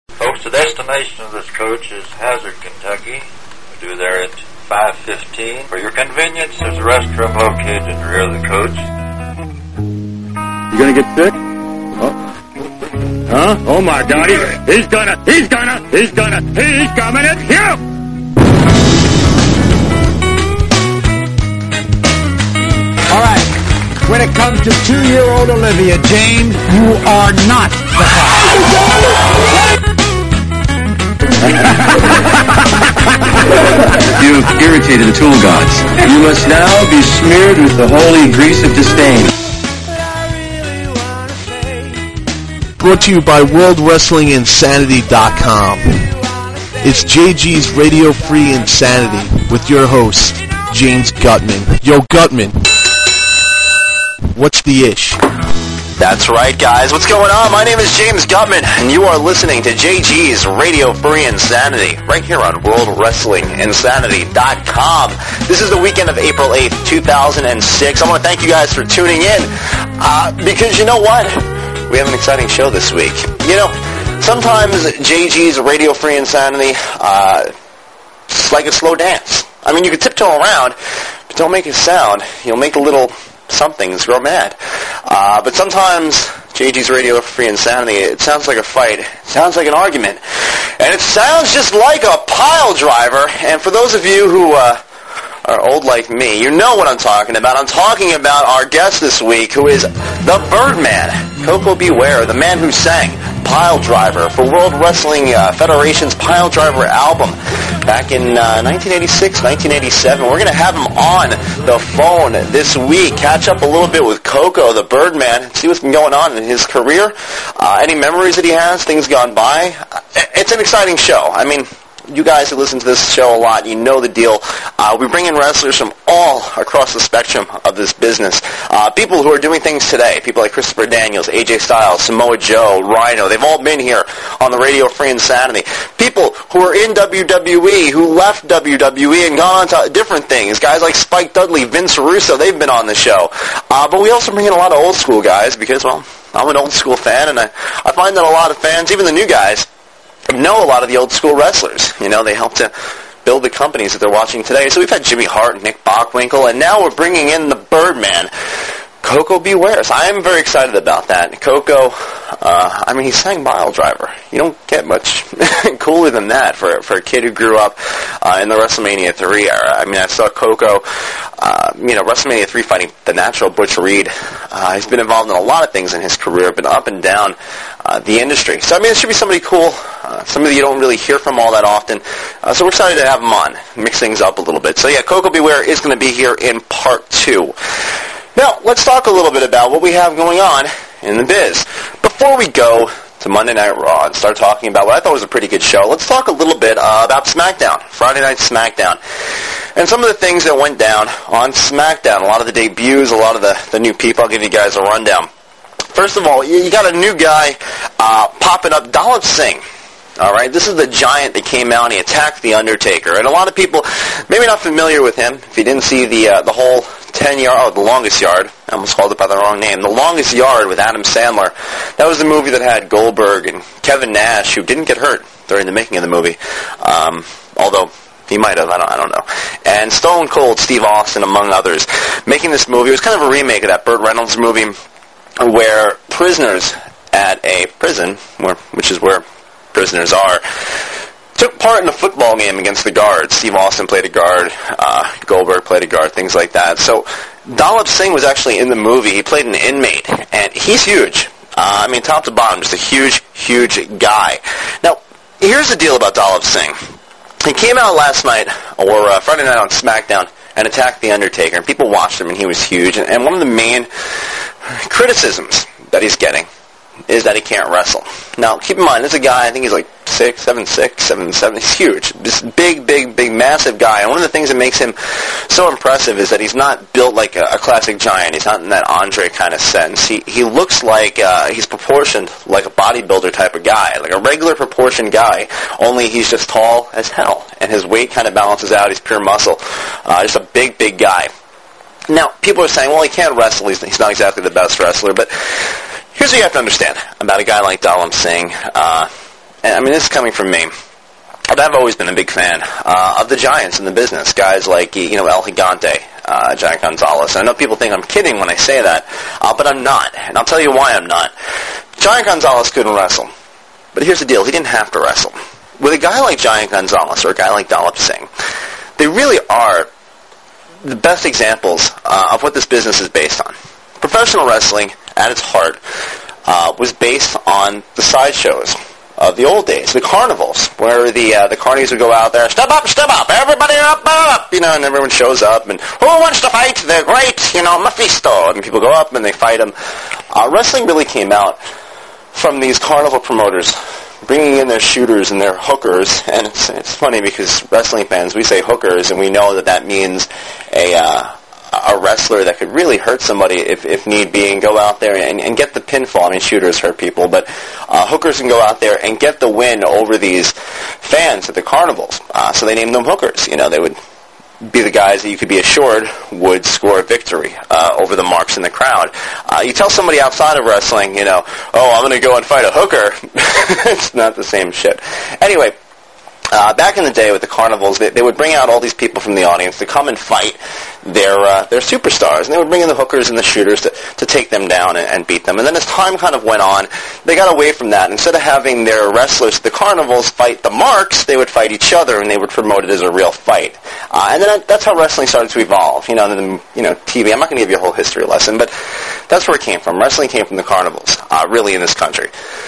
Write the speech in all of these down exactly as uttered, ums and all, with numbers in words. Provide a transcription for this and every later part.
Folks, the destination of this coach is Hazard, Kentucky. We do there at five fifteen. For your convenience, there's a restroom located in the rear of the coach. You gonna get sick? Oh. Huh? Oh my God, he's, he's gonna, he's gonna, he's gonna, he's coming at you! All right. When it comes to two-year-old Olivia, James, you are not the father. You've irritated the tool gods. You must now be smeared with the holy grease of disdain. Brought to you by World Wrestling Insanity dot com. It's J G's Radio Free Insanity with your host, James Gutman. Yo, Gutman, what's the ish? That's right, guys. What's going on? My name is James Gutman, and you are listening to J G's Radio Free Insanity, right here on World Wrestling Insanity dot com. This is the weekend of April eighth, two thousand six. I want to thank you guys for tuning in, uh, because you know what? We have an exciting show this week. You know, sometimes J G's Radio Free Insanity, uh, it's like a slow dance. I mean, you can tiptoe around, but don't make a sound. You'll make a little somethings grow mad. Uh, but sometimes J G's Radio Free Insanity, it sounds like a fight. It sounds like an argument. And it sounds just like a pile driver. And for those of you who uh, are old like me, you know what I'm talking about. I'm talking about our guest this week, who is the Birdman, Koko B. Ware, the man who sang Pile Driver for World Wrestling uh, Federation's Pile Driver album back in uh, nineteen eighty-six, nineteen eighty-seven. We're going to have him on the phone this week, catch up a little bit with Koko, the Birdman, see what's been going on in his career, uh, any memories that he has, things gone by. It's an exciting show. I mean, you guys who listen to this show a lot, you know the deal. Uh, we bring in wrestlers from all across the spectrum of this business. Uh, people who are doing things today, people like Christopher Daniels, A J Styles, Samoa Joe, Rhino, they've all been here on the Radio Free Insanity. People who are in W W E, who left W W E and gone on to different things. Guys like Spike Dudley, Vince Russo, they've been on the show. Uh, but we also bring in a lot of old school guys because, well, I'm an old school fan, and I, I find that a lot of fans, even the new guys, know a lot of the old school wrestlers. You know, they help to build the companies that they're watching today. So we've had Jimmy Hart and Nick Bockwinkel, and now we're bringing in the Birdman, Koko B. Ware. So I am very excited about that. Koko, uh, I mean, he sang Pile Driver. You don't get much cooler than that for for a kid who grew up uh, in the WrestleMania three era. I mean, I saw Koko, uh, you know, WrestleMania three fighting the Natural Butch Reed. Uh, he's been involved in a lot of things in his career, been up and down uh, the industry. So, I mean, it should be somebody cool, uh, somebody you don't really hear from all that often. Uh, so we're excited to have him on, mix things up a little bit. So, yeah, Koko B. Ware is going to be here in part two. Now, let's talk a little bit about what we have going on in the biz. Before we go to Monday Night Raw and start talking about what I thought was a pretty good show, let's talk a little bit uh, about SmackDown, Friday Night SmackDown, and some of the things that went down on SmackDown, a lot of the debuts, a lot of the, the new people. I'll give you guys a rundown. First of all, you got a new guy uh, popping up, Dalip Singh. All right, this is the giant that came out and he attacked The Undertaker. And a lot of people, maybe not familiar with him, if you didn't see the uh, the whole ten-yard, oh, The Longest Yard. I almost called it by the wrong name. The Longest Yard with Adam Sandler. That was the movie that had Goldberg and Kevin Nash, who didn't get hurt during the making of the movie. Um, although he might have, I don't, I don't know. And Stone Cold Steve Austin, among others, making this movie. It was kind of a remake of that Burt Reynolds movie where prisoners at a prison, where, which is where prisoners are, took part in a football game against the guards. Steve Austin played a guard, uh, Goldberg played a guard, things like that. So Dalip Singh was actually in the movie. He played an inmate, and he's huge. Uh, I mean, top to bottom, just a huge, huge guy. Now, here's the deal about Dalip Singh. He came out last night, or uh, Friday night on SmackDown, and attacked The Undertaker, and people watched him, and he was huge. And, and one of the main criticisms that he's getting is that he can't wrestle. Now, keep in mind, this is a guy, I think he's like six, seven, six, seven, seven. He's huge. This big, big, big, massive guy. And one of the things that makes him so impressive is that he's not built like a, a classic giant. He's not in that Andre kind of sense. He he looks like uh, he's proportioned like a bodybuilder type of guy, like a regular proportioned guy, only he's just tall as hell. And his weight kind of balances out. He's pure muscle. Uh, just a big, big guy. Now, people are saying, well, he can't wrestle. He's, he's not exactly the best wrestler. But here's what you have to understand about a guy like Dalip Singh. Uh, and I mean, this is coming from me, but I've always been a big fan uh, of the giants in the business, guys like, you know, El Gigante, uh, Giant Gonzalez. And I know people think I'm kidding when I say that, uh, but I'm not, and I'll tell you why I'm not. Giant Gonzalez couldn't wrestle, but here's the deal, he didn't have to wrestle. With a guy like Giant Gonzalez or a guy like Dalip Singh, they really are the best examples uh, of what this business is based on. Professional wrestling, at its heart, uh, was based on the sideshows of the old days, the carnivals, where the uh, the carnies would go out there, step up, step up, everybody up, up, you know, and everyone shows up, and who wants to fight the great, you know, Mephisto? And people go up and they fight him. Uh, wrestling really came out from these carnival promoters bringing in their shooters and their hookers, and it's, it's funny because wrestling fans, we say hookers, and we know that that means a uh, a wrestler that could really hurt somebody if, if need be, and go out there and, and get the pinfall. I mean, shooters hurt people, but uh, hookers can go out there and get the win over these fans at the carnivals. Uh, so they named them hookers. You know, they would be the guys that you could be assured would score a victory uh, over the marks in the crowd. Uh, you tell somebody outside of wrestling, you know, oh, I'm going to go and fight a hooker. It's not the same shit. Anyway, Uh, back in the day with the carnivals, they, they would bring out all these people from the audience to come and fight their uh, their superstars, and they would bring in the hookers and the shooters to, to take them down and, and beat them. And then as time kind of went on, they got away from that. Instead of having their wrestlers at the carnivals fight the marks, they would fight each other, and they would promote it as a real fight. Uh, and then that's how wrestling started to evolve. You know, and then, you know, T V. I'm not going to give you a whole history lesson, but that's where it came from. Wrestling came from the carnivals, uh, really, in this country.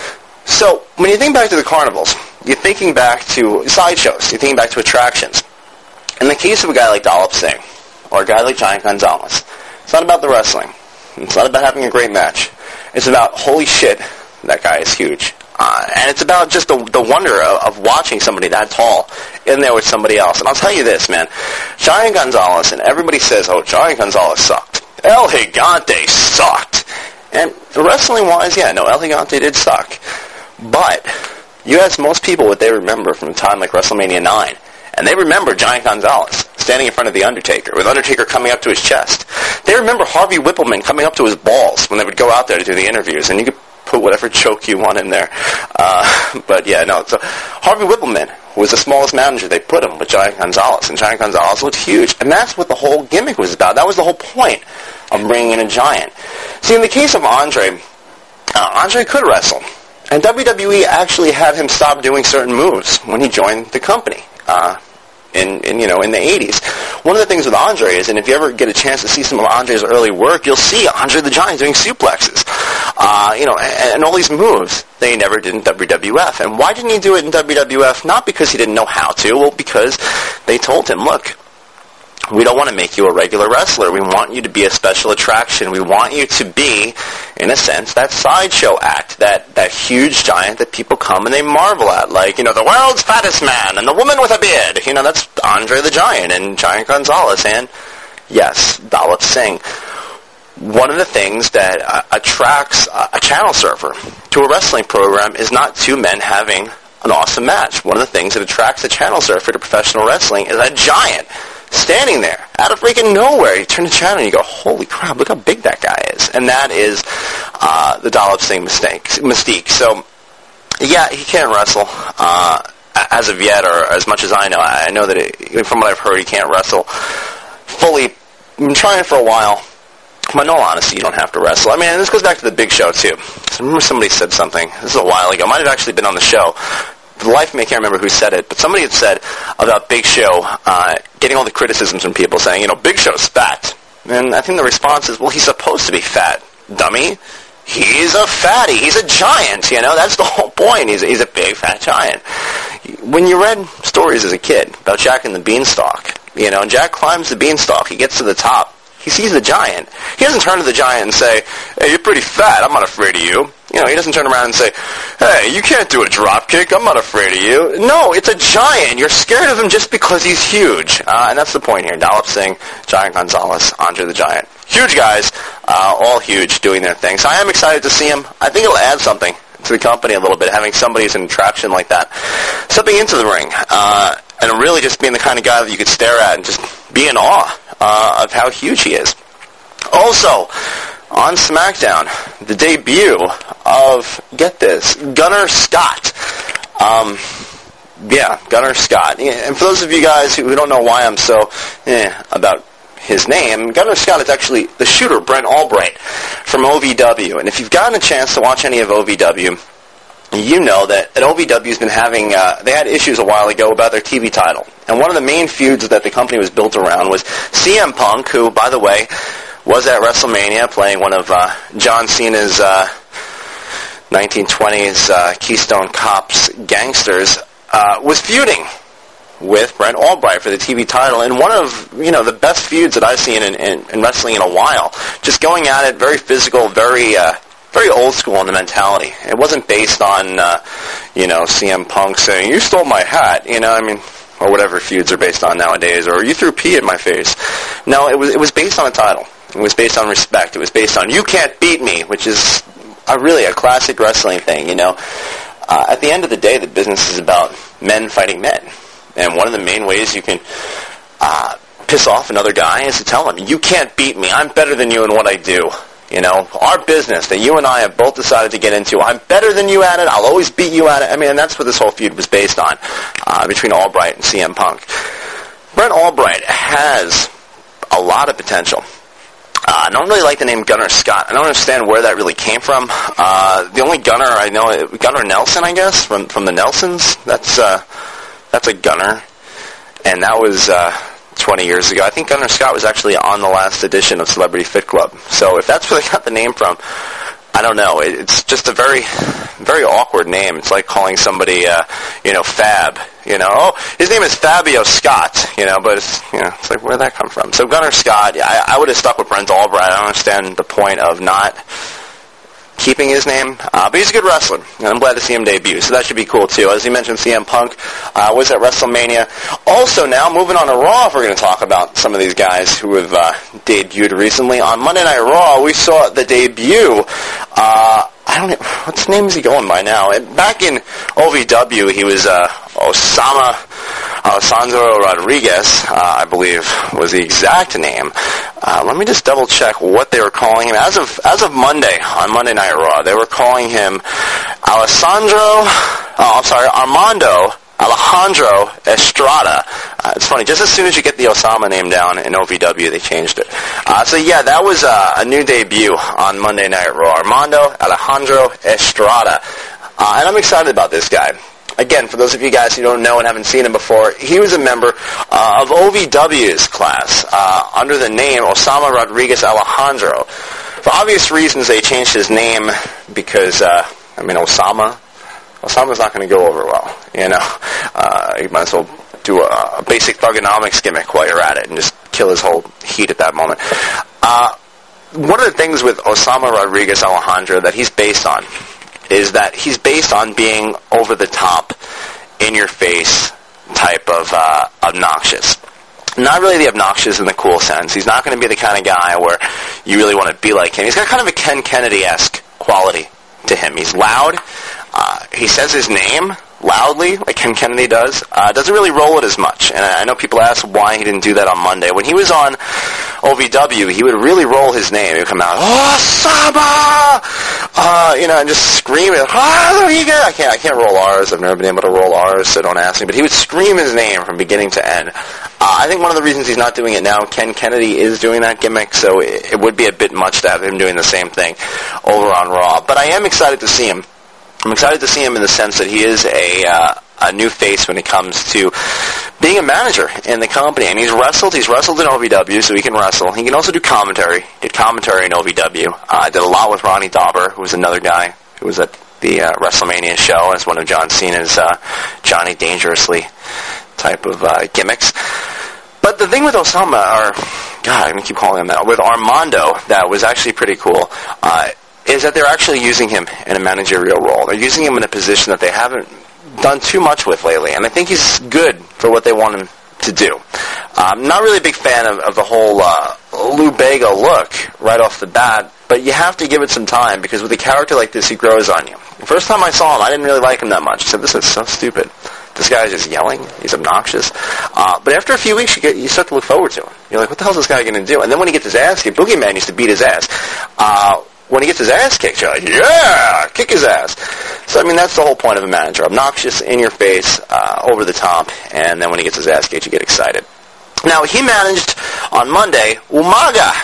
So, when you think back to the carnivals, you're thinking back to sideshows, you're thinking back to attractions. In the case of a guy like Dalip Singh, or a guy like Giant Gonzalez, it's not about the wrestling. It's not about having a great match. It's about, holy shit, that guy is huge. Uh, and it's about just the, the wonder of, of watching somebody that tall in there with somebody else. And I'll tell you this, man, Giant Gonzalez, and everybody says, oh, Giant Gonzalez sucked. El Gigante sucked. And wrestling-wise, yeah, no, El Gigante did suck. But you ask most people what they remember from a time like WrestleMania nine, and they remember Giant Gonzalez standing in front of The Undertaker, with Undertaker coming up to his chest. They remember Harvey Whippleman coming up to his balls when they would go out there to do the interviews, and you could put whatever joke you want in there. Uh, but yeah, no, so Harvey Whippleman was the smallest manager they put him with Giant Gonzalez, and Giant Gonzalez looked huge. And that's what the whole gimmick was about. That was the whole point of bringing in a giant. See, in the case of Andre, uh, Andre could wrestle. And W W E actually had him stop doing certain moves when he joined the company uh, in, in, you know, in the eighties. One of the things with Andre is, and if you ever get a chance to see some of Andre's early work, you'll see Andre the Giant doing suplexes, uh, you know, and, and all these moves that he never did in W W F. And why didn't he do it in W W F? Not because he didn't know how to, well, because they told him, look, we don't want to make you a regular wrestler. We want you to be a special attraction. We want you to be, in a sense, that sideshow act, that, that huge giant that people come and they marvel at. Like, you know, the world's fattest man and the woman with a beard. You know, that's Andre the Giant and Giant Gonzalez and, yes, Dalip Singh. One of the things that uh, attracts uh, a channel surfer to a wrestling program is not two men having an awesome match. One of the things that attracts a channel surfer to professional wrestling is a giant standing there, out of freaking nowhere. You turn the channel and you go, holy crap, look how big that guy is. And that is uh, the Dalip Singh mistake, mystique. So, yeah, he can't wrestle uh, as of yet, or as much as I know. I know that, it, from what I've heard, he can't wrestle fully. I've been trying for a while. But in all honesty, you don't have to wrestle. I mean, and this goes back to the Big Show, too. I remember somebody said something. This is a while ago. It might have actually been on the show. For the life of me, I can't remember who said it, but somebody had said about Big Show uh, getting all the criticisms from people saying, you know, Big Show's fat. And I think the response is, well, he's supposed to be fat, dummy. He's a fatty. He's a giant, you know. That's the whole point. He's a, he's a big, fat giant. When you read stories as a kid about Jack and the Beanstalk, you know, Jack climbs the beanstalk. He gets to the top. He sees the giant. He doesn't turn to the giant and say, hey, you're pretty fat. I'm not afraid of you. You know, he doesn't turn around and say, hey, you can't do a drop kick. I'm not afraid of you. No, it's a giant. You're scared of him just because he's huge. Uh, and that's the point here. Dalip Singh, Giant Gonzalez, Andre the Giant. Huge guys, uh, all huge, doing their thing. So I am excited to see him. I think it'll add something to the company a little bit, having somebody as an attraction like that stepping into the ring, uh, and really just being the kind of guy that you could stare at and just be in awe uh, of how huge he is. Also, on SmackDown, the debut of, get this, Gunnar Scott. Um, yeah, Gunnar Scott. And for those of you guys who don't know why I'm so eh, about his name, Gunnar Scott is actually the shooter, Brent Albright, from O V W. And if you've gotten a chance to watch any of O V W, you know that, that O V W's been having, uh, they had issues a while ago about their T V title. And one of the main feuds that the company was built around was C M Punk, who, by the way, was at WrestleMania playing one of uh, John Cena's uh, nineteen twenties uh, Keystone Cops gangsters, uh, was feuding with Brent Albright for the T V title, and one of, you know, the best feuds that I've seen in, in, in wrestling in a while. Just going at it, very physical, very uh, very old school in the mentality. It wasn't based on, uh, you know, C M Punk saying, "You stole my hat," you know, I mean, or whatever feuds are based on nowadays, or "You threw pee at my face." No, it was it was based on a title. It was based on respect. It was based on, "You can't beat me," which is a, really a classic wrestling thing, you know. Uh, at the end of the day, the business is about men fighting men. And one of the main ways you can uh, piss off another guy is to tell him, "You can't beat me. I'm better than you in what I do." You know, our business that you and I have both decided to get into, I'm better than you at it. I'll always beat you at it. I mean, and that's what this whole feud was based on, uh, between Albright and C M Punk. Brent Albright has a lot of potential. Uh, I don't really like the name Gunnar Scott. I don't understand where that really came from. Uh, the only Gunnar I know, Gunnar Nelson, I guess, from from the Nelsons. That's uh, that's a Gunnar, and that was uh, twenty years ago. I think Gunnar Scott was actually on the last edition of Celebrity Fit Club. So if that's where they got the name from, I don't know. It, it's just a very, very awkward name. It's like calling somebody, uh, you know, Fab. You know, oh, his name is Fabio Scott. You know, but it's, you know, it's like, where'd that come from? So Gunnar Scott, yeah, I, I would have stuck with Brent Albright. I don't understand the point of not keeping his name, uh, but he's a good wrestler, and I'm glad to see him debut, so that should be cool too. As you mentioned, C M Punk uh, was at WrestleMania. Also now, moving on to Raw, if we're going to talk about some of these guys who have uh, debuted recently. On Monday Night Raw, we saw the debut, uh, I don't know, what's name is he going by now? Back in O V W, he was uh, Osama Alessandro Rodriguez, uh, I believe was the exact name. Uh, let me just double check what they were calling him. As of as of Monday, on Monday Night Raw, they were calling him Alessandro, oh, I'm sorry, Armando Alejandro Estrada. Uh, it's funny, just as soon as you get the Osama name down in O V W, they changed it. Uh, so yeah, that was uh, a new debut on Monday Night Raw. Armando Alejandro Estrada. Uh, and I'm excited about this guy. Again, for those of you guys who don't know and haven't seen him before, he was a member uh, of O V W's class uh, under the name Osama Rodriguez Alejandro. For obvious reasons, they changed his name because, uh, I mean, Osama, Osama's not going to go over well, you know. Uh, you might as well do a, a basic thugonomics gimmick while you're at it and just kill his whole heat at that moment. Uh, one of the things with Osama Rodriguez Alejandro that he's based on is that he's based on being over-the-top, in-your-face type of uh, obnoxious. Not really the obnoxious in the cool sense. He's not going to be the kind of guy where you really want to be like him. He's got kind of a Ken Kennedy-esque quality to him. He's loud. Uh, he says his name loudly, like Ken Kennedy does. Uh, doesn't really roll it as much. And I know people ask why he didn't do that on Monday. When he was on O V W, he would really roll his name. He would come out, Osama! Uh, you know, and just scream it. I can't, I can't roll R's. I've never been able to roll R's, so don't ask me. But he would scream his name from beginning to end. Uh, I think one of the reasons he's not doing it now, Ken Kennedy is doing that gimmick, so it, it would be a bit much to have him doing the same thing over on Raw. But I am excited to see him. I'm excited to see him in the sense that he is a uh, a new face when it comes to being a manager in the company. And he's wrestled. He's wrestled in O V W, so he can wrestle. He can also do commentary. Did commentary in O V W. Uh, did a lot with Ronnie Dauber, who was another guy who was at the uh, WrestleMania show as one of John Cena's uh, Johnny Dangerously type of uh, gimmicks. But the thing with Osama, or, God, I'm going to keep calling him that, with Armando, that was actually pretty cool, uh, is that they're actually using him in a managerial role. They're using him in a position that they haven't done too much with lately, and I think he's good for what they want him to do. I'm not really a big fan of, of the whole uh, Lou Bega look right off the bat, but you have to give it some time, because with a character like this, he grows on you. The first time I saw him, I didn't really like him that much. I said, this is so stupid. This guy is just yelling. He's obnoxious. Uh, but after a few weeks, you, get, you start to look forward to him. You're like, what the hell is this guy going to do? And then when he gets his ass kicked, Boogeyman used to beat his ass. Uh, when he gets his ass kicked, you're like, yeah, kick his ass. So, I mean, that's the whole point of a manager. Obnoxious, in your face, uh, over the top, and then when he gets his ass kicked, you get excited. Now, he managed on Monday, Umaga.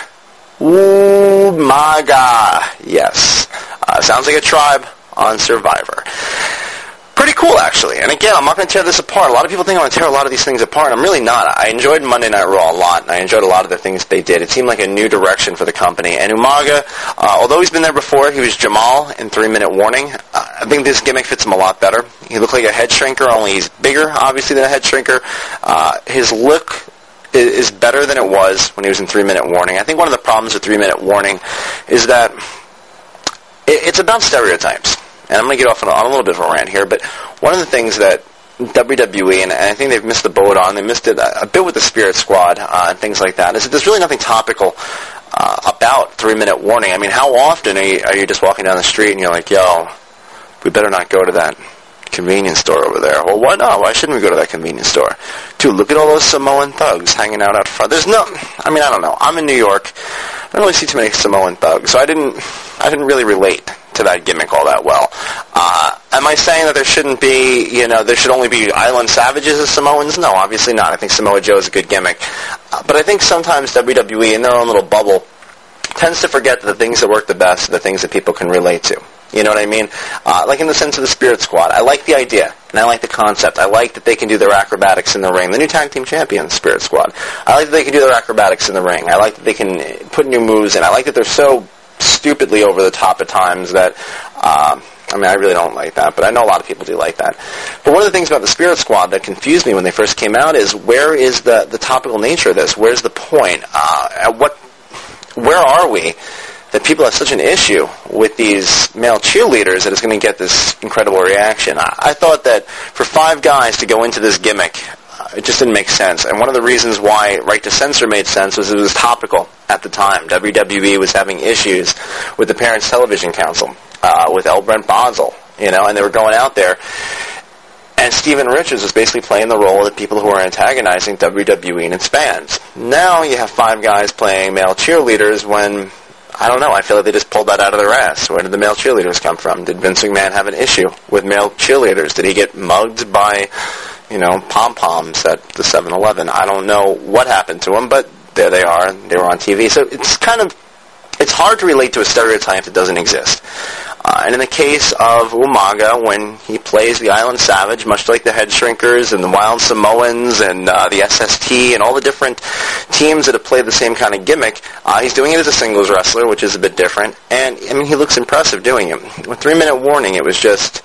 Umaga. Yes. Uh, sounds like a tribe on Survivor. Pretty cool, actually. And again, I'm not going to tear this apart. A lot of people think I'm going to tear a lot of these things apart, and I'm really not. I enjoyed Monday Night Raw a lot, and I enjoyed a lot of the things they did. It seemed like a new direction for the company. And Umaga, uh, although he's been there before, he was Jamal in Three Minute Warning. Uh, I think this gimmick fits him a lot better. He looked like a head shrinker, only he's bigger, obviously, than a head shrinker. Uh, his look is better than it was when he was in Three Minute Warning. I think one of the problems with Three Minute Warning is that it's about stereotypes. And I'm going to get off on a, on a little bit of a rant here, but one of the things that W W E, and, and I think they've missed the boat on, they missed it a, a bit with the Spirit Squad uh, and things like that, is that there's really nothing topical uh, about Three Minute Warning. I mean, how often are you, are you just walking down the street and you're like, yo, we better not go to that convenience store over there. Well, why not? Why shouldn't we go to that convenience store? Dude, look at all those Samoan thugs hanging out out front. There's no, I mean, I don't know. I'm in New York. I don't really see too many Samoan thugs, so I didn't, I didn't really relate to that gimmick all that well. Uh, am I saying that there shouldn't be, you know, there should only be Island Savages as Samoans? No, obviously not. I think Samoa Joe is a good gimmick. Uh, but I think sometimes W W E, in their own little bubble, tends to forget that the things that work the best are the things that people can relate to. You know what I mean? Uh, like in the sense of the Spirit Squad. I like the idea, and I like the concept. I like that they can do their acrobatics in the ring. The new tag team champions, Spirit Squad. I like that they can do their acrobatics in the ring. I like that they can put new moves in. I like that they're so stupidly over the top at times that, uh, I mean, I really don't like that, but I know a lot of people do like that. But one of the things about the Spirit Squad that confused me when they first came out is, where is the, the topical nature of this? Where's the point? Uh, at what, where are we that people have such an issue with these male cheerleaders that it's going to get this incredible reaction? I, I thought that for five guys to go into this gimmick, uh, it just didn't make sense. And one of the reasons why Right to Censor made sense was it was topical at the time. W W E was having issues with the Parents Television Council, uh, with L. Brent Bosel, you know, and they were going out there. And Steven Richards was basically playing the role of the people who are antagonizing W W E and its fans. Now you have five guys playing male cheerleaders when, I don't know, I feel like they just pulled that out of their ass. Where did the male cheerleaders come from? Did Vince McMahon have an issue with male cheerleaders? Did he get mugged by, you know, pom-poms at the seven eleven? I don't know what happened to him, but there they are. They were on T V. So it's kind of, it's hard to relate to a stereotype that doesn't exist. Uh, and in the case of Umaga, when he plays the Island Savage, much like the Head Shrinkers and the Wild Samoans and uh, the S S T and all the different teams that have played the same kind of gimmick, uh, he's doing it as a singles wrestler, which is a bit different. And, I mean, he looks impressive doing it. With Three Minute Warning, it was just,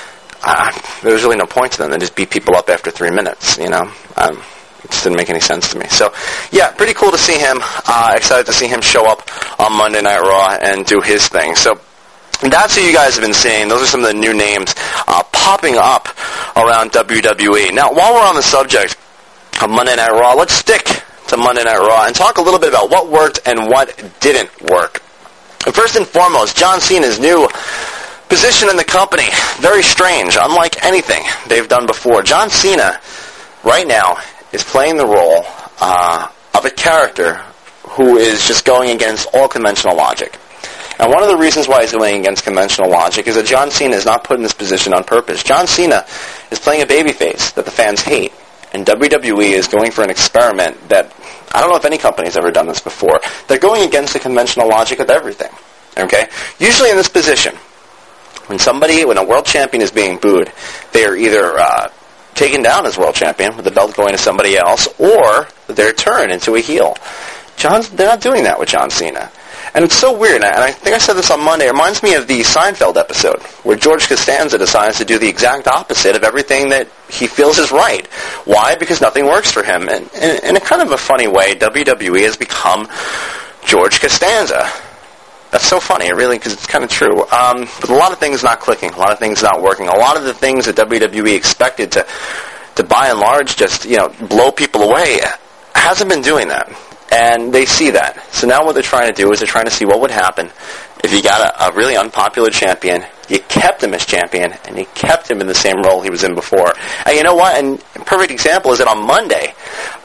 uh, there was really no point to them. They just beat people up after three minutes, you know. Um, It just didn't make any sense to me. So, yeah, pretty cool to see him. Uh, excited to see him show up on Monday Night Raw and do his thing. So, that's who you guys have been seeing. Those are some of the new names uh, popping up around W W E. Now, while we're on the subject of Monday Night Raw, let's stick to Monday Night Raw and talk a little bit about what worked and what didn't work. First and foremost, John Cena's new position in the company. Very strange, unlike anything they've done before. John Cena, right now, is playing the role uh, of a character who is just going against all conventional logic. And one of the reasons why he's going against conventional logic is that John Cena is not put in this position on purpose. John Cena is playing a babyface that the fans hate. And W W E is going for an experiment that, I don't know if any company's ever done this before. They're going against the conventional logic of everything. Okay? Usually in this position, when somebody, when a world champion is being booed, they are either uh, taken down as world champion with the belt going to somebody else, or they're turned into a heel. John's, they're not doing that with John Cena. And it's so weird, and I think I said this on Monday, it reminds me of the Seinfeld episode, where George Costanza decides to do the exact opposite of everything that he feels is right. Why? Because nothing works for him. And in a kind of a funny way, W W E has become George Costanza. That's so funny, really, because it's kind of true. Um, but a lot of things not clicking, a lot of things not working. A lot of the things that W W E expected to, to by and large, just, you know, blow people away, hasn't been doing that. And they see that. So now what they're trying to do is they're trying to see what would happen if you got a, a really unpopular champion, you kept him as champion, and you kept him in the same role he was in before. And you know what? And a perfect example is that on Monday,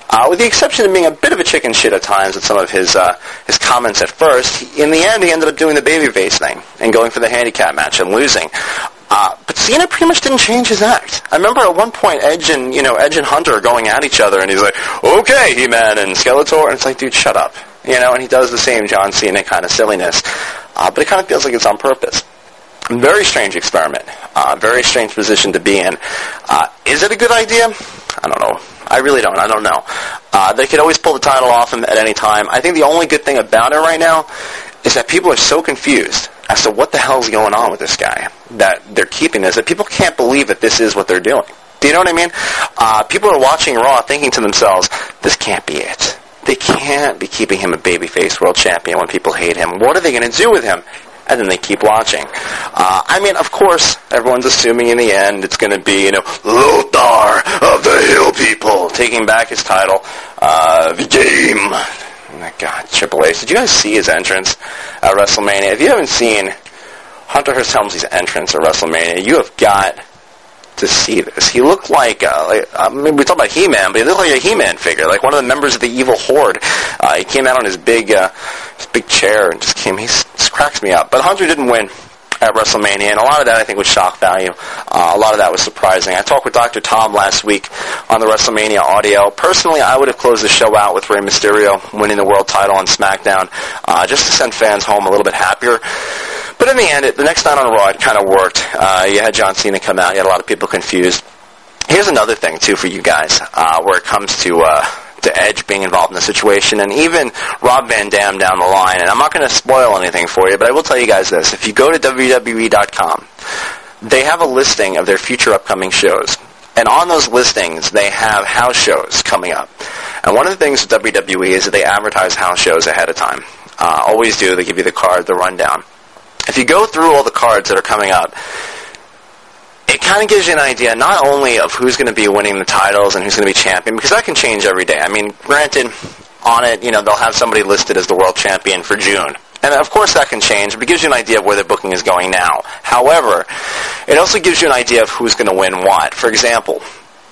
Uh, with the exception of being a bit of a chicken shit at times with some of his uh, his comments at first, he, in the end he ended up doing the babyface thing and going for the handicap match and losing. Uh, but Cena pretty much didn't change his act. I remember at one point Edge and, you know, Edge and Hunter are going at each other and he's like, okay, He-Man and Skeletor, and it's like, dude, shut up. You know, and he does the same John Cena kind of silliness. Uh, but it kind of feels like it's on purpose. Very strange experiment. Uh, very strange position to be in. Uh, is it a good idea? I don't know. I really don't. I don't know. Uh, they could always pull the title off him at any time. I think the only good thing about it right now is that people are so confused as to what the hell's going on with this guy that they're keeping this, that people can't believe that this is what they're doing. Do you know what I mean? Uh, people are watching Raw thinking to themselves, this can't be it. They can't be keeping him a babyface world champion when people hate him. What are they going to do with him? And then they keep watching. Uh, I mean, of course, everyone's assuming in the end it's going to be, you know, Lothar of the Hill People taking back his title. Uh, the game. Oh my God, Triple H. Did you guys see his entrance at WrestleMania? If you haven't seen Hunter Hearst Helmsley's entrance at WrestleMania, you have got to see this. He looked like, uh, like I mean, we talk about He-Man, but he looked like a He-Man figure, like one of the members of the Evil Horde. Uh, he came out on his big, uh, his big chair and just came. He just cracks me up. But Hunter didn't win at WrestleMania, and a lot of that I think was shock value. Uh, a lot of that was surprising. I talked with Doctor Tom last week on the WrestleMania audio. Personally, I would have closed the show out with Rey Mysterio winning the world title on SmackDown, uh, just to send fans home a little bit happier. But in the end, it, the next night on Raw, it kind of worked. Uh, you had John Cena come out. You had a lot of people confused. Here's another thing, too, for you guys, uh, where it comes to uh, to Edge being involved in the situation, and even Rob Van Dam down the line. And I'm not going to spoil anything for you, but I will tell you guys this. If you go to W W E dot com, they have a listing of their future upcoming shows. And on those listings, they have house shows coming up. And one of the things with W W E is that they advertise house shows ahead of time. Uh, always do. They give you the card, the rundown. If you go through all the cards that are coming up, it kind of gives you an idea not only of who's going to be winning the titles and who's going to be champion, because that can change every day. I mean, granted, on it, you know, they'll have somebody listed as the world champion for June. And of course that can change, but it gives you an idea of where their booking is going now. However, it also gives you an idea of who's going to win what. For example,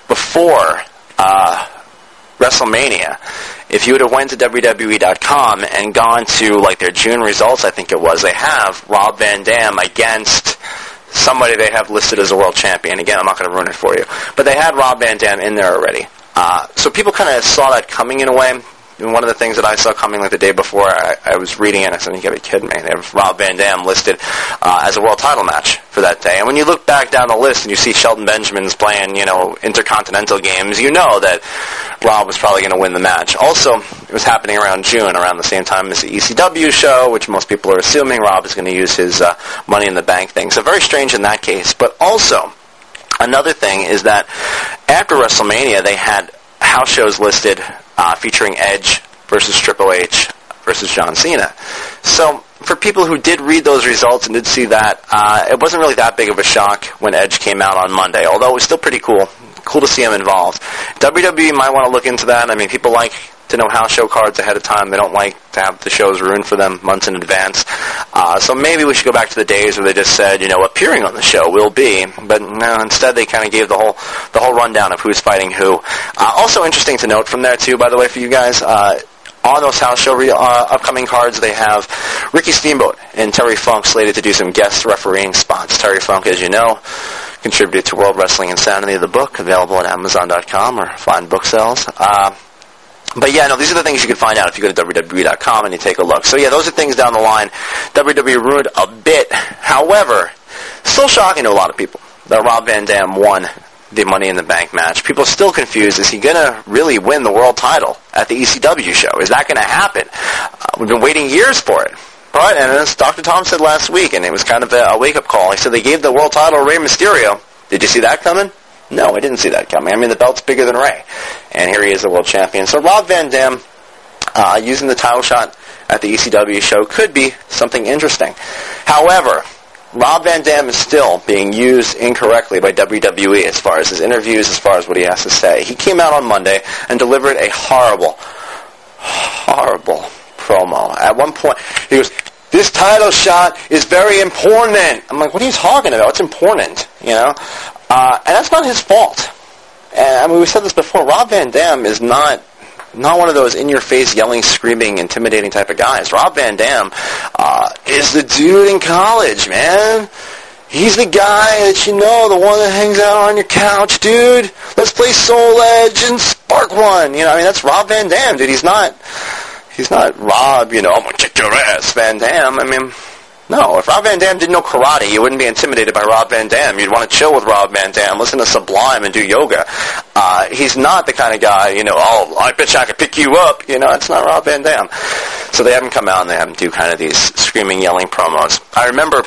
before uh, WrestleMania, if you would have went to W W E dot com and gone to like their June results, I think it was, they have Rob Van Dam against somebody they have listed as a world champion. Again, I'm not going to ruin it for you. But they had Rob Van Dam in there already. Uh, so people kind of saw that coming in a way. And one of the things that I saw coming like the day before, I, I was reading it and I said, you gotta be kidding me. They have Rob Van Dam listed uh, as a world title match for that day. And when you look back down the list and you see Shelton Benjamin's playing, you know, intercontinental games, you know that Rob was probably going to win the match. Also, it was happening around June, around the same time as the E C W show, which most people are assuming Rob is going to use his uh, Money in the Bank thing. So very strange in that case. But also, another thing is that after WrestleMania, they had house shows listed uh, featuring Edge versus Triple H versus John Cena. So for people who did read those results and did see that, uh, it wasn't really that big of a shock when Edge came out on Monday, although it was still pretty cool. Cool to see him involved. W W E might want to look into that. I mean, people like to know house show cards ahead of time. They don't like to have the shows ruined for them months in advance. Uh, so maybe we should go back to the days where they just said, you know, appearing on the show will be. But no, instead they kind of gave the whole the whole rundown of who's fighting who. Uh, also interesting to note from there, too, by the way, for you guys, uh, on those house show re- uh, upcoming cards, they have Ricky Steamboat and Terry Funk slated to do some guest refereeing spots. Terry Funk, as you know, contributed to World Wrestling Insanity, the book, available at Amazon dot com or fine book sales. Uh, But yeah, no, these are the things you can find out if you go to W W E dot com and you take a look. So yeah, those are things down the line. W W E ruined a bit. However, still shocking to a lot of people that Rob Van Dam won the Money in the Bank match. People are still confused. Is he going to really win the world title at the E C W show? Is that going to happen? Uh, we've been waiting years for it. But, and as Doctor Tom said last week, and it was kind of a, a wake-up call, he said they gave the world title to Rey Mysterio. Did you see that coming? No, I didn't see that coming. I mean, the belt's bigger than Rey. And here he is, the world champion. So Rob Van Dam, uh, using the title shot at the E C W show could be something interesting. However, Rob Van Dam is still being used incorrectly by W W E as far as his interviews, as far as what he has to say. He came out on Monday and delivered a horrible, horrible promo. At one point, he goes, "This title shot is very important." I'm like, what are you talking about? It's important, you know? Uh, and that's not his fault. And I mean, we said this before. Rob Van Dam is not not one of those in-your-face, yelling, screaming, intimidating type of guys. Rob Van Dam uh, is the dude in college, man. He's the guy that you know, the one that hangs out on your couch, dude. Let's play Soul Edge and Spark One. You know, I mean, that's Rob Van Dam, dude. He's not, he's not Rob, you know, I'm going to kick your ass, Van Dam. I mean, no. If Rob Van Dam didn't know karate, you wouldn't be intimidated by Rob Van Dam. You'd want to chill with Rob Van Dam, listen to Sublime and do yoga. Uh, he's not the kind of guy, you know, oh, I bet you I could pick you up. You know, it's not Rob Van Dam. So they have him come out and they have him do kind of these screaming, yelling promos. I remember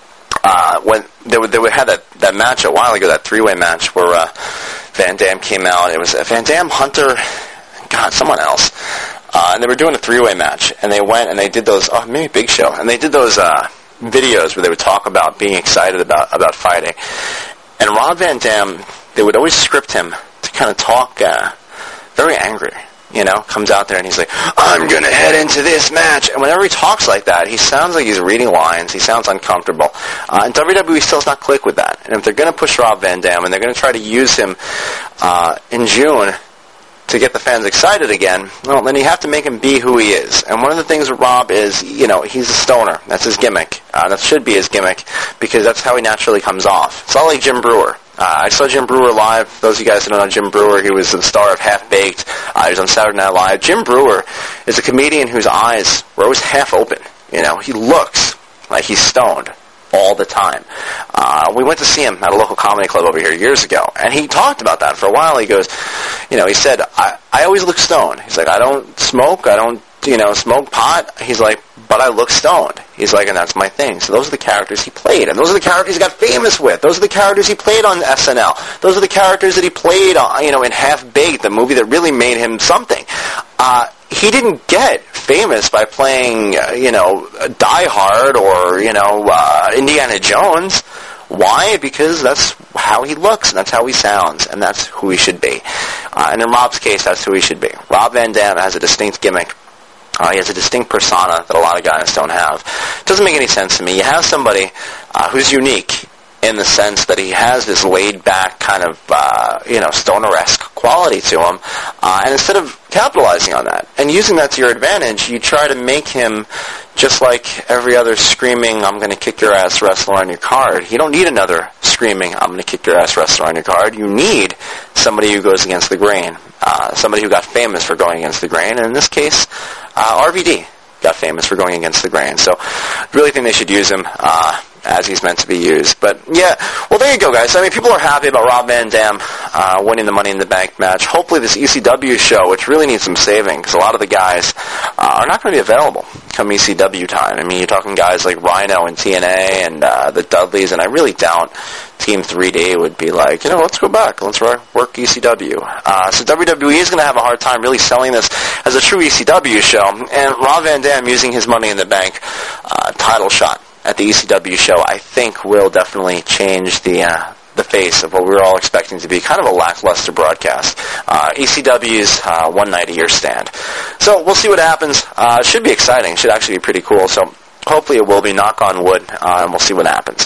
uh, when they, would, they would had that, that match a while ago, that three-way match where uh, Van Dam came out. It was Van Dam, Hunter, God, someone else. Uh, and they were doing a three-way match, and they went and they did those, oh, maybe Big Show, and they did those uh, videos where they would talk about being excited about, about fighting. And Rob Van Dam, they would always script him to kind of talk uh, very angry, you know, comes out there and he's like, I'm going to head into this match. And whenever he talks like that, he sounds like he's reading lines. He sounds uncomfortable. Uh, and W W E still does not click with that. And if they're going to push Rob Van Dam and they're going to try to use him uh, in June to get the fans excited again, well, then you have to make him be who he is. And one of the things with Rob is, you know, he's a stoner. That's his gimmick. Uh, that should be his gimmick because that's how he naturally comes off. It's not like Jim Brewer. Uh, I saw Jim Brewer live. Those of you guys that don't know Jim Brewer, he was the star of Half Baked. Uh, he was on Saturday Night Live. Jim Brewer is a comedian whose eyes were always half open. You know, he looks like he's stoned all the time. Uh, we went to see him at a local comedy club over here years ago, and he talked about that for a while. He goes, you know, he said, I, I always look stoned. He's like, I don't smoke, I don't, you know, smoke pot. He's like, but I look stoned. He's like, and that's my thing. So those are the characters he played, and those are the characters he got famous with. Those are the characters he played on S N L. Those are the characters that he played, on, you know, in Half Baked, the movie that really made him something. Uh, he didn't get famous by playing, uh, you know, Die Hard or, you know, uh, Indiana Jones. Why? Because that's how he looks, and that's how he sounds, and that's who he should be. Uh, and in Rob's case, that's who he should be. Rob Van Dam has a distinct gimmick. Uh, he has a distinct persona that a lot of guys don't have. It doesn't make any sense to me. You have somebody uh, who's unique in the sense that he has this laid-back kind of, uh, you know, stoner-esque quality to him. Uh, and instead of capitalizing on that and using that to your advantage, you try to make him just like every other screaming, I'm going to kick your ass wrestler on your card. You don't need another screaming, I'm going to kick your ass wrestler on your card. You need somebody who goes against the grain. Uh, somebody who got famous for going against the grain. And in this case, uh, R V D got famous for going against the grain. So I really think they should use him uh, as he's meant to be used. But yeah, well, there you go, guys. I mean, people are happy about Rob Van Dam uh, winning the Money in the Bank match. Hopefully this E C W show, which really needs some saving, because a lot of the guys uh, are not going to be available come E C W time. I mean, you're talking guys like Rhino and T N A and uh, the Dudleys, and I really doubt Team three D would be like, you know, let's go back, let's work E C W. Uh, so W W E is going to have a hard time really selling this as a true E C W show, and Rob Van Dam using his Money in the Bank uh, title shot at the E C W show, I think will definitely change the uh, the face of what we were all expecting to be kind of a lackluster broadcast. Uh, E C W's uh, one night a year stand. So we'll see what happens. Uh, it should be exciting. It should actually be pretty cool. So hopefully it will be, knock on wood, uh, and we'll see what happens.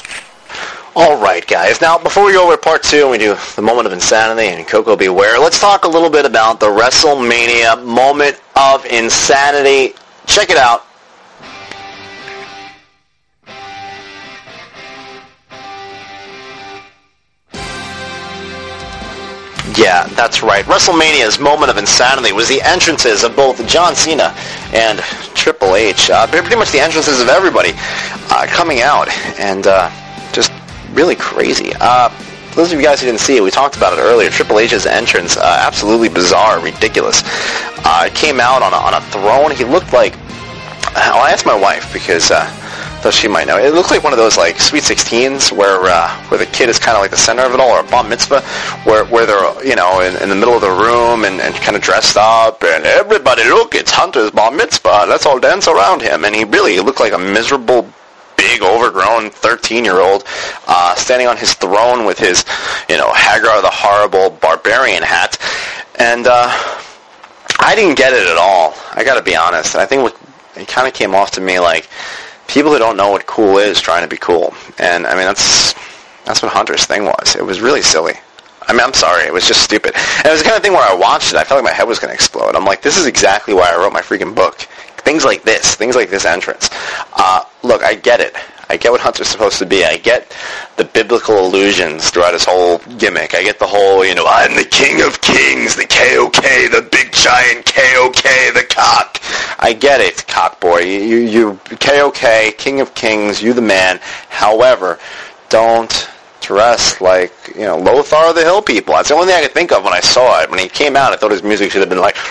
All right, guys. Now, before we go over to part two, and we do the moment of insanity and Coco Beware, let's talk a little bit about the WrestleMania moment of insanity. Check it out. Yeah, that's right. WrestleMania's moment of insanity was the entrances of both John Cena and Triple H. Uh, pretty much the entrances of everybody uh, coming out, and uh, just really crazy. Uh, for those of you guys who didn't see it, we talked about it earlier. Triple H's entrance, uh, absolutely bizarre, ridiculous. Uh, came out on a, on a throne. He looked like... Well, I asked my wife because... Uh, so she might know. It looked like one of those like Sweet sixteens where uh, where the kid is kind of like the center of it all, or a bar mitzvah, where where they're you know in, in the middle of the room and, and kind of dressed up, and everybody look, it's Hunter's bar mitzvah. Let's all dance around him. And he really looked like a miserable, big, overgrown thirteen-year-old uh, standing on his throne with his you know Hagar the Horrible barbarian hat, and uh, I didn't get it at all. I got to be honest. I think what, it kind of came off to me like people who don't know what cool is trying to be cool. And, I mean, that's that's what Hunter's thing was. It was really silly. I mean, I'm sorry. It was just stupid. And it was the kind of thing where I watched it, I felt like my head was going to explode. I'm like, this is exactly why I wrote my freaking book. Things like this. Things like this entrance. Uh, look, I get it. I get what Hunter's supposed to be. I get the biblical allusions throughout his whole gimmick. I get the whole, you know, I'm the king of kings, the K O K, the big giant K O K, the cock. I get it, cock boy. You, you, you K O K, king of kings, you the man. However, don't dress like, you know, Lothar of the Hill people. That's the only thing I could think of when I saw it. When he came out, I thought his music should have been like,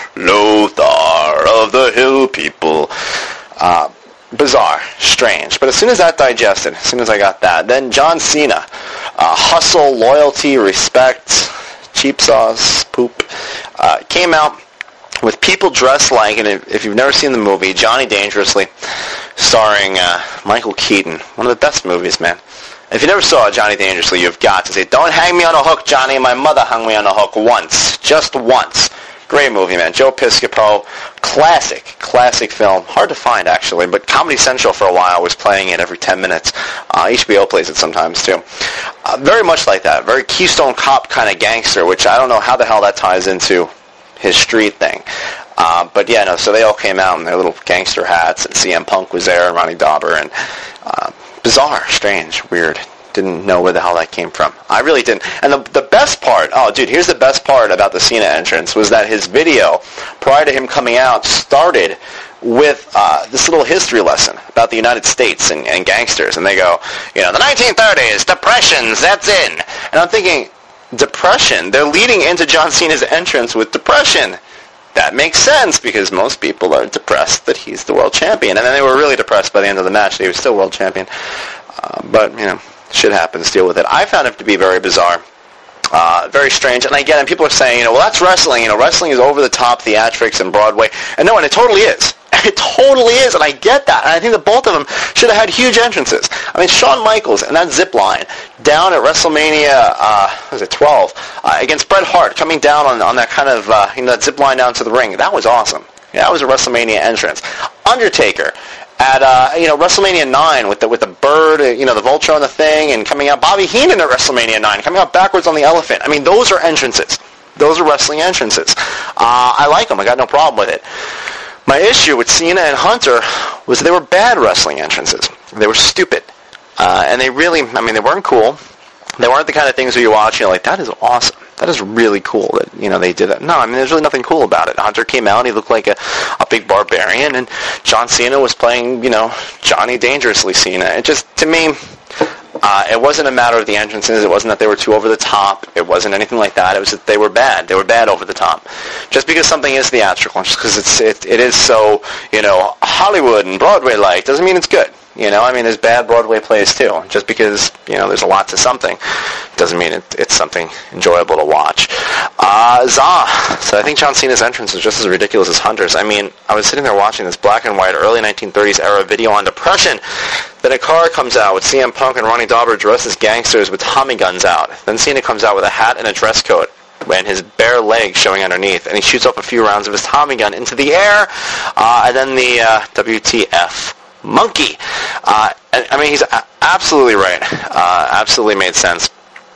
Lothar of the Hill people. Uh, bizarre, strange. But as soon as that digested, as soon as I got that, then John Cena, uh, hustle, loyalty, respect, cheap sauce, poop, uh, came out with people dressed like, and if you've never seen the movie, Johnny Dangerously, starring uh, Michael Keaton. One of the best movies, man. If you never saw Johnny Dangerously, you've got to say, don't hang me on a hook, Johnny. My mother hung me on a hook once. Just once. Great movie, man. Joe Piscopo. Classic. Classic film. Hard to find, actually, but Comedy Central for a while was playing it every ten minutes. Uh, H B O plays it sometimes, too. Uh, very much like that. Very Keystone Cop kind of gangster, which I don't know how the hell that ties into his street thing. Uh, but, yeah, no, so they all came out in their little gangster hats, and C M Punk was there, and Ronnie Dauber, and... Uh, bizarre, strange, weird. Didn't know where the hell that came from. I really didn't. And the the best part, oh, dude, here's the best part about the Cena entrance, was that his video, prior to him coming out, started with uh, this little history lesson about the United States and, and gangsters. And they go, you know, the nineteen thirties, depressions, that's in. And I'm thinking, depression? They're leading into John Cena's entrance with depression. That makes sense, because most people are depressed that he's the world champion. And then they were really depressed by the end of the match that he was still world champion. Uh, but, you know, shit happens, deal with it. I found it to be very bizarre, uh, very strange. And I get it, people are saying, you know, well, that's wrestling. You know, wrestling is over-the-top theatrics and Broadway. And no, and it totally is. It totally is, and I get that. And I think that both of them should have had huge entrances. I mean, Shawn Michaels and that zip line down at WrestleMania, uh, what was it, twelve, uh, against Bret Hart, coming down on, on that kind of, uh, you know, that zip line down to the ring. That was awesome. Yeah, that was a WrestleMania entrance. Undertaker at, uh, you know, WrestleMania nine with the with the bird, uh, you know, the vulture on the thing, and coming out. Bobby Heenan at WrestleMania nine, coming out backwards on the elephant. I mean, those are entrances. Those are wrestling entrances. Uh, I like them. I got no problem with it. My issue with Cena and Hunter was they were bad wrestling entrances. They were stupid. Uh, and they really, I mean, they weren't cool. They weren't the kind of things where you watch, you're like, that is awesome. That is really cool that, you know, they did that. No, I mean, there's really nothing cool about it. Hunter came out, and he looked like a, a big barbarian, and John Cena was playing, you know, Johnny Dangerously Cena. It just, to me... Uh, it wasn't a matter of the entrances. It wasn't that they were too over the top. It wasn't anything like that. It was that they were bad. They were bad over the top. Just because something is theatrical, just because it's it, it is so, you know, Hollywood and Broadway-like, doesn't mean it's good. You know, I mean, there's bad Broadway plays too. Just because, you know, there's a lot to something doesn't mean it, it's something enjoyable to watch. Uh, Zah. So I think John Cena's entrance was just as ridiculous as Hunter's. I mean, I was sitting there watching this black and white early nineteen thirties era video on depression. Then a car comes out with C M Punk and Ronnie Dauber dressed as gangsters with Tommy guns out. Then Cena comes out with a hat and a dress coat and his bare legs showing underneath. And he shoots off a few rounds of his Tommy gun into the air. Uh, and then the uh, W T F. Monkey. Uh, I mean, he's absolutely right. Uh, absolutely made sense.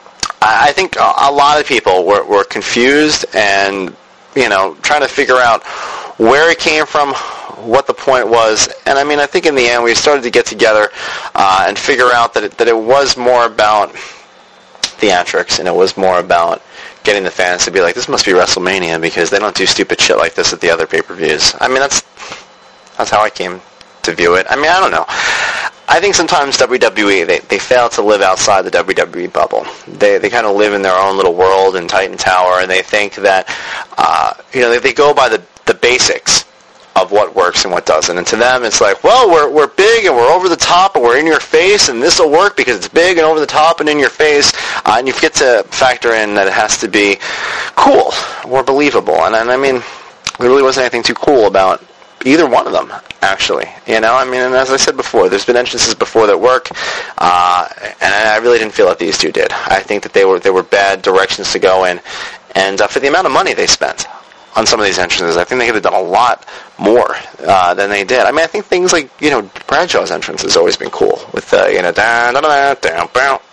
I think a lot of people were, were confused and, you know, trying to figure out where it came from, what the point was. And, I mean, I think in the end we started to get together uh, and figure out that it, that it was more about theatrics and it was more about getting the fans to be like, this must be WrestleMania because they don't do stupid shit like this at the other pay-per-views. I mean, that's that's how I came to view it. I mean, I don't know. I think sometimes W W E, they, they fail to live outside the W W E bubble. They they kind of live in their own little world in Titan Tower, and they think that, uh, you know, they, they go by the, the basics of what works and what doesn't. And to them, it's like, well, we're we're big and we're over the top and we're in your face, and this will work because it's big and over the top and in your face. Uh, and you forget to factor in that it has to be cool or believable. And, and I mean, there really wasn't anything too cool about either one of them, actually. You know, I mean, and as I said before, there's been entrances before that work, uh, and I really didn't feel that these two did. I think that they were they were bad directions to go in, and uh, for the amount of money they spent on some of these entrances. I think they could have done a lot more uh, than they did. I mean, I think things like, you know, Bradshaw's entrance has always been cool with, uh, you know, da da da da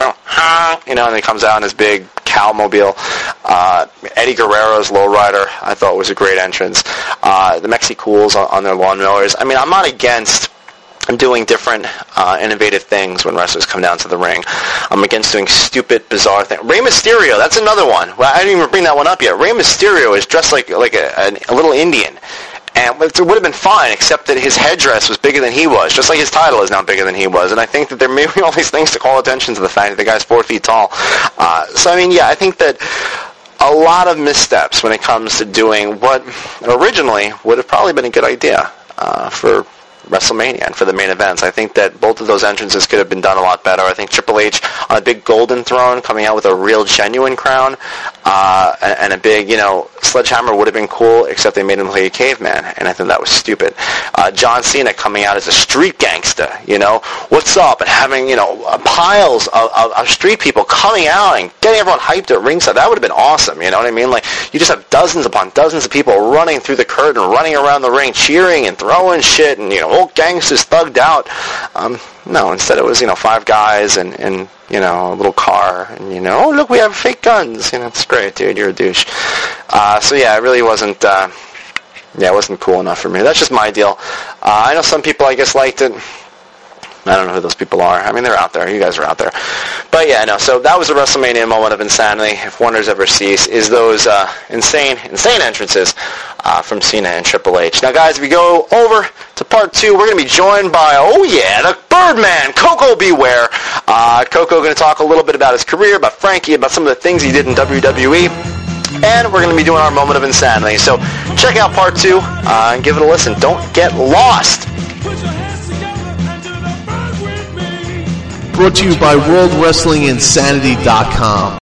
da, you know, and he comes out in his big cowmobile. Uh, Eddie Guerrero's lowrider, I thought, was a great entrance. Uh, the Mexicools on, on their lawnmowers. I mean, I'm not against doing different uh, innovative things when wrestlers come down to the ring. I'm against doing stupid, bizarre things. Rey Mysterio, that's another one. Well, I didn't even bring that one up yet. Rey Mysterio is dressed like like a, a, a little Indian. And it would have been fine, except that his headdress was bigger than he was, just like his title is now bigger than he was. And I think that there may be all these things to call attention to the fact that the guy's four feet tall. Uh, so, I mean, yeah, I think that a lot of missteps when it comes to doing what originally would have probably been a good idea uh, for WrestleMania and for the main events. I think that both of those entrances could have been done a lot better. I think Triple H on a big golden throne coming out with a real genuine crown uh, and, and a big, you know, sledgehammer would have been cool, except they made him play a caveman, and I think that was stupid. Uh, John Cena coming out as a street gangster, you know, what's up, and having, you know, piles of, of, of street people coming out and getting everyone hyped at ringside. That would have been awesome, you know what I mean? Like, you just have dozens upon dozens of people running through the curtain, running around the ring, cheering and throwing shit, and, you know, old gangsters thugged out. Um, no, instead it was, you know, five guys and, and, you know, a little car, and, you know, oh, look, we have fake guns. You know, it's great, dude, you're a douche. Uh, so, yeah, it really wasn't, uh, yeah, it wasn't cool enough for me. That's just my deal. Uh, I know some people, I guess, liked it. I don't know who those people are. I mean, they're out there. You guys are out there. But, yeah, no, so that was a WrestleMania moment of insanity, if wonders ever cease, is those uh, insane, insane entrances uh, from Cena and Triple H. Now, guys, if we go over to part two, we're going to be joined by, oh, yeah, the Birdman, Koko B. Ware. Uh, Koko going to talk a little bit about his career, about Frankie, about some of the things he did in W W E. And we're going to be doing our moment of insanity. So check out part two uh, and give it a listen. Don't get lost. Brought to you by World Wrestling Insanity dot com.